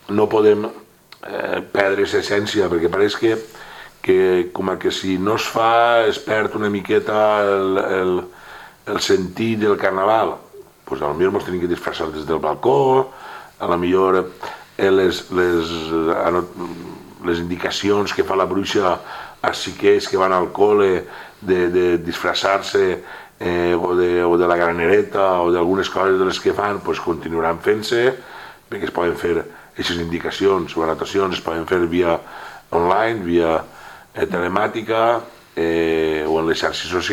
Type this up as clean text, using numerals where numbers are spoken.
no podem perdre l'essència, perquè pareix que com que si no es fa es perd una miqueta el sentit del carnaval. Pues potser ens tenim que disfressar des del balcó, a la millor les indicacions que fa la bruixa als xiquets que van al col·le de disfressar-se o de la granereta o d'algunes coses de les que fan, pues continuaran fent-se, perquè es poden fer aquestes indicacions o anotacions, es poden fer via online, via telemàtica o en les xarxes socials.